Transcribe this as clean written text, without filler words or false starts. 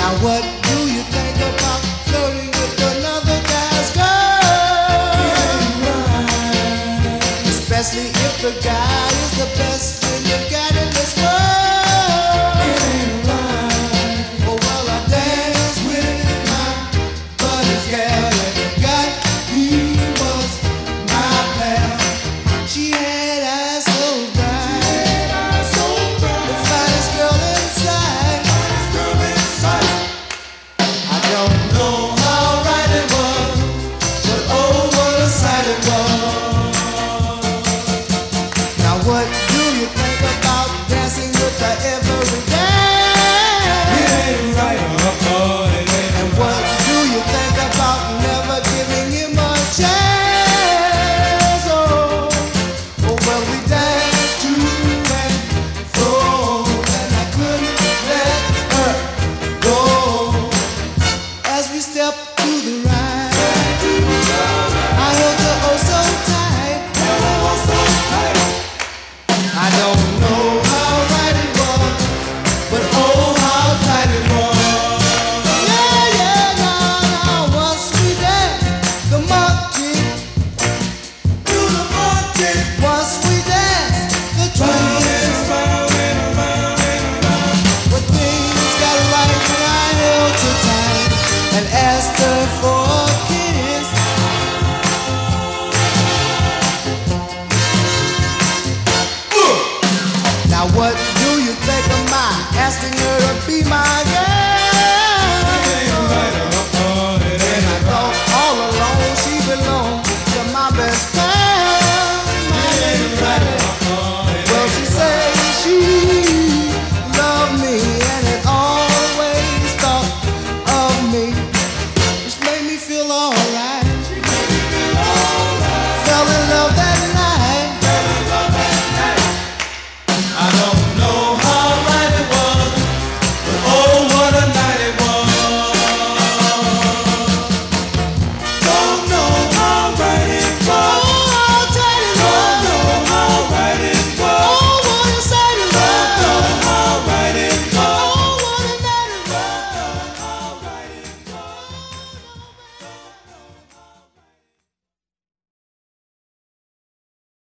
Now what do you think about flirting with another guy's girl? Especially if the guy is the best friend you've got in this world. Oh well, I danced with my buddy's girl and forgot he was my pal. She had eyes so bright, the finest girl inside. I don't know how right it was, but oh, what a sight it was. Now what do you think about dancing with her every day? It ain't right, And what do you think about never giving him a chance? Oh well, we danced to and fro, and I couldn't let her go. As we stepped to the right, I held her oh so tight. I don't know how right it was, but oh how tight it was. Yeah, now once we danced the monkey, do the monkey. Once we danced the twins, but things got right when I held her tight and asked her for a kiss. Now what do you think of my asking her to be my girl?